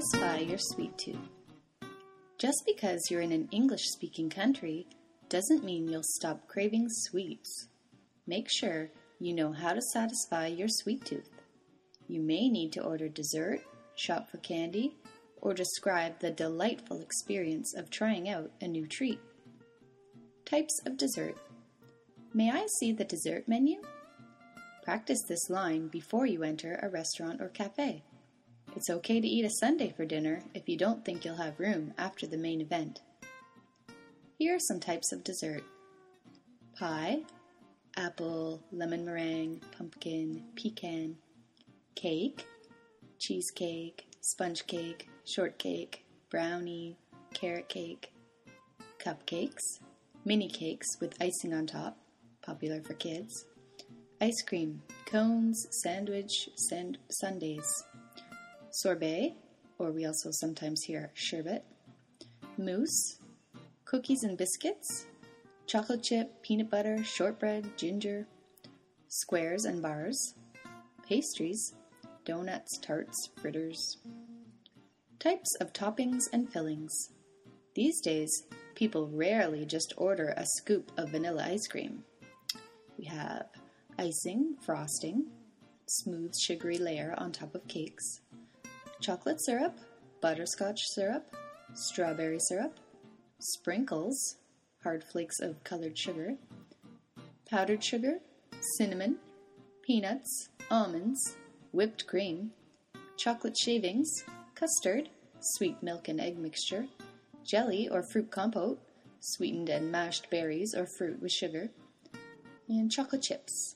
satisfy your sweet tooth. Just because you're in an English-speaking country doesn't mean you'll stop craving sweets. Make sure you know how to satisfy your sweet tooth. You may need to order dessert, shop for candy, or describe the delightful experience of trying out a new treat. Types of dessert. May I see the dessert menu? Practice this line before you enter a restaurant or cafe. It's okay to eat a sundae for dinner if you don't think you'll have room after the main event. Here are some types of dessert. Pie, apple, lemon meringue, pumpkin, pecan. Cake, cheesecake, sponge cake, shortcake, brownie, carrot cake. Cupcakes, mini cakes with icing on top, popular for kids. Ice cream, cones, sandwich, sundaes. Sorbet, or we also sometimes hear sherbet. Mousse, cookies and biscuits. Chocolate chip, peanut butter, shortbread, ginger. Squares and bars. Pastries, donuts, tarts, fritters. Types of toppings and fillings. These days, people rarely just order a scoop of vanilla ice cream. We have icing, frosting, smooth sugary layer on top of cakes, chocolate syrup, butterscotch syrup, strawberry syrup, sprinkles, hard flakes of colored sugar, powdered sugar, cinnamon, peanuts, almonds, whipped cream, chocolate shavings, custard, sweet milk and egg mixture, jelly or fruit compote, sweetened and mashed berries or fruit with sugar, and chocolate chips.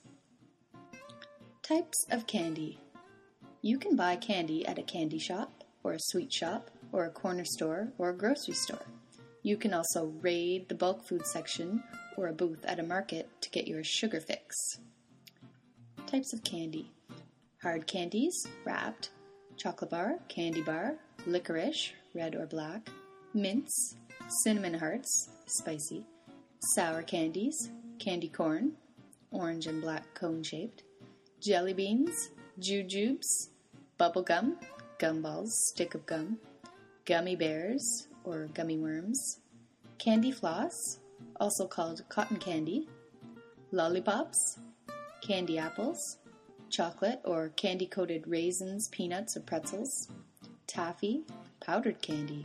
Types of candy. You can buy candy at a candy shop, or a sweet shop, or a corner store, or a grocery store. You can also raid the bulk food section or a booth at a market to get your sugar fix. Types of candy. Hard candies, wrapped, chocolate bar, candy bar, licorice, red or black, mints, cinnamon hearts, spicy, sour candies, candy corn, orange and black cone-shaped, jelly beans, jujubes, bubble gum, gumballs, stick of gum, gummy bears or gummy worms, candy floss, also called cotton candy, lollipops, candy apples, chocolate or candy-coated raisins, peanuts, or pretzels, taffy, powdered candy.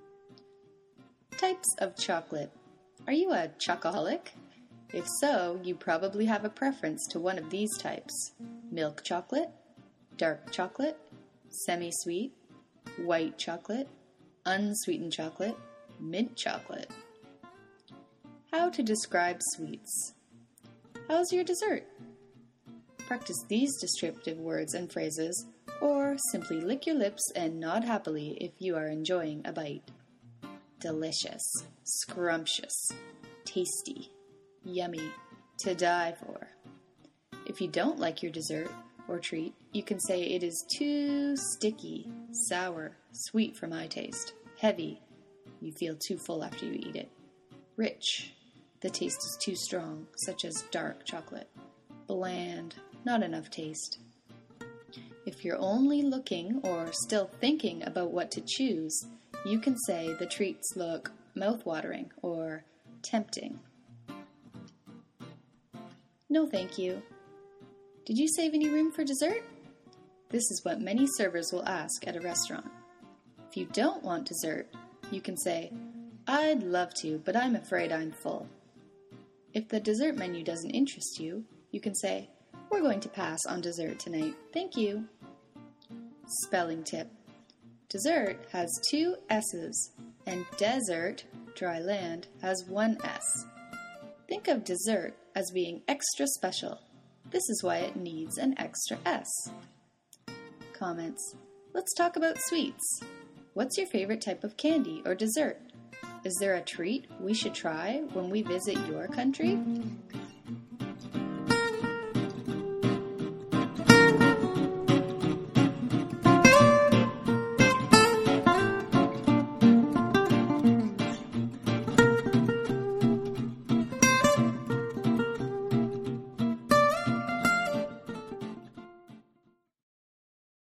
Types of chocolate. Are you a chocoholic? If so, you probably have a preference to one of these types: milk chocolate, dark chocolate, semi-sweet, white chocolate, unsweetened chocolate, mint chocolate. How to describe sweets. How's your dessert? Practice these descriptive words and phrases, or simply lick your lips and nod happily if you are enjoying a bite. Delicious, scrumptious, tasty, yummy, to die for. If you don't like your dessert or treat, you can say it is too sticky, sour, sweet for my taste, heavy, you feel too full after you eat it, rich, the taste is too strong, such as dark chocolate, bland, not enough taste. If you're only looking or still thinking about what to choose, you can say the treats look mouth-watering or tempting. No thank you. Did you save any room for dessert? This is what many servers will ask at a restaurant. If you don't want dessert, you can say, I'd love to, but I'm afraid I'm full. If the dessert menu doesn't interest you, you can say, we're going to pass on dessert tonight. Thank you. Spelling tip. Dessert has 2 S's, and desert, dry land, has 1 S. Think of dessert as being extra special. This is why it needs an extra S. Comments. Let's talk about sweets. What's your favorite type of candy or dessert? Is there a treat we should try when we visit your country?